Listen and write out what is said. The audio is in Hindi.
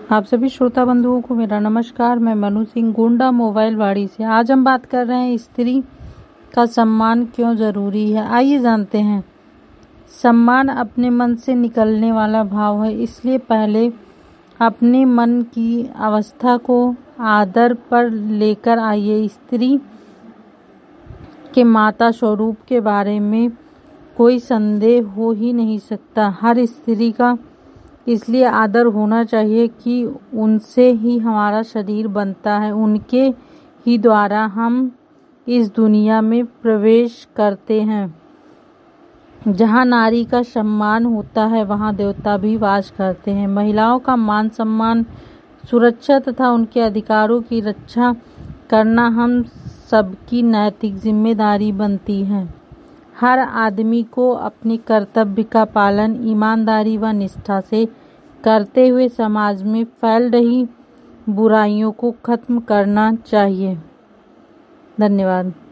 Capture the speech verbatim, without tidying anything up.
आप सभी श्रोता बंधुओं को मेरा नमस्कार। मैं मनु सिंह गोंडा मोबाइल वाड़ी से। आज हम बात कर रहे हैं स्त्री का सम्मान क्यों जरूरी है। आइए जानते हैं। सम्मान अपने मन से निकलने वाला भाव है, इसलिए पहले अपने मन की अवस्था को आदर पर लेकर आइए। स्त्री के माता स्वरूप के बारे में कोई संदेह हो ही नहीं सकता। हर स्त्री का इसलिए आदर होना चाहिए कि उनसे ही हमारा शरीर बनता है, उनके ही द्वारा हम इस दुनिया में प्रवेश करते हैं। जहाँ नारी का सम्मान होता है वहाँ देवता भी वास करते हैं। महिलाओं का मान सम्मान, सुरक्षा तथा उनके अधिकारों की रक्षा करना हम सबकी नैतिक जिम्मेदारी बनती है। हर आदमी को अपने कर्तव्य का पालन ईमानदारी व निष्ठा से करते हुए समाज में फैल रही बुराइयों को खत्म करना चाहिए। धन्यवाद।